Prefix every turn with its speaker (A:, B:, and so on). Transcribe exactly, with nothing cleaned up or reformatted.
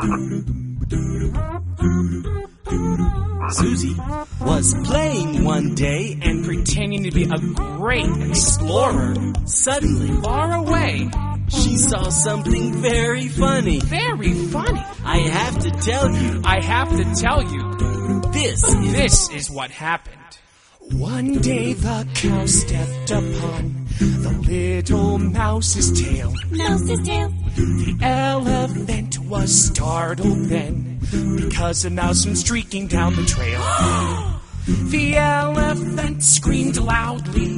A: Susie was playing one day and
B: pretending to be a great explorer.
A: Suddenly,
B: Far away.
A: she saw something very funny.
B: Very funny.
A: I have to tell you,
B: I have to tell you,
A: this is...
B: this is what happened. One day the cow stepped upon the little mouse's tail.
C: Mouse's tail.
B: The elephant was startled then, because a mouse went streaking down the trail. The elephant screamed loudly.